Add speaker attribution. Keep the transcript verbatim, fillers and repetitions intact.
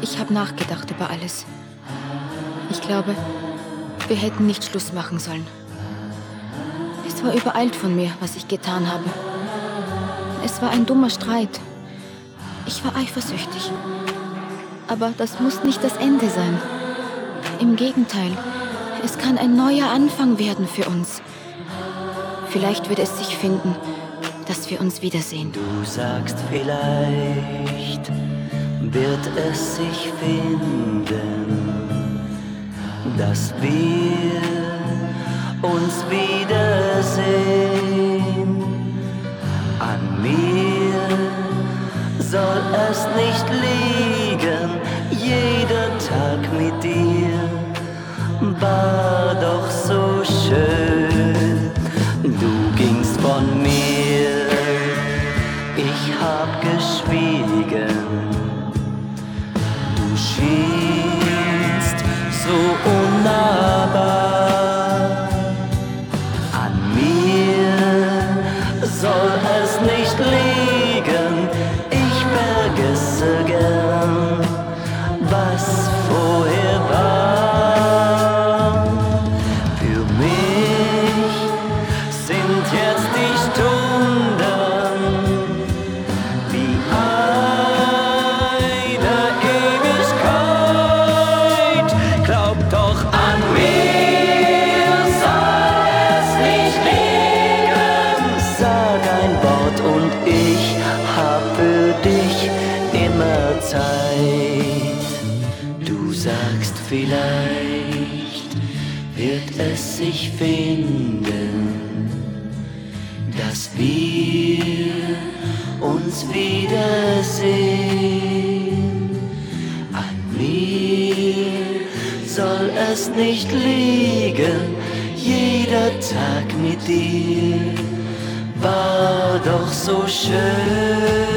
Speaker 1: Ich habe nachgedacht über alles. Ich glaube, wir hätten nicht Schluss machen sollen. Es war übereilt von mir, was ich getan habe. Es war ein dummer Streit. Ich war eifersüchtig. Aber das muss nicht das Ende sein. Im Gegenteil, es kann ein neuer Anfang werden für uns. Vielleicht wird es sich finden, dass wir uns wiedersehen.
Speaker 2: Du sagst, vielleicht wird es sich finden, dass wir uns wiedersehen. An mir soll es nicht liegen, jeder Tag mit dir war doch so schön. Du gingst von mir, ich hab geschwiegen. Du schienst so unnahbar. An mir soll es nicht liegen, ich vergesse gern, was vorher war. Für mich sind jetzt die Stunden wie eine Ewigkeit. Glaub doch an mir, soll es nicht liegen. Sag ein Wort und ich hab für dich immer Zeit. Du sagst, vielleicht wird es sich finden, dass wir uns wiedersehen. An mir soll es nicht liegen, jeder Tag mit dir war doch so schön.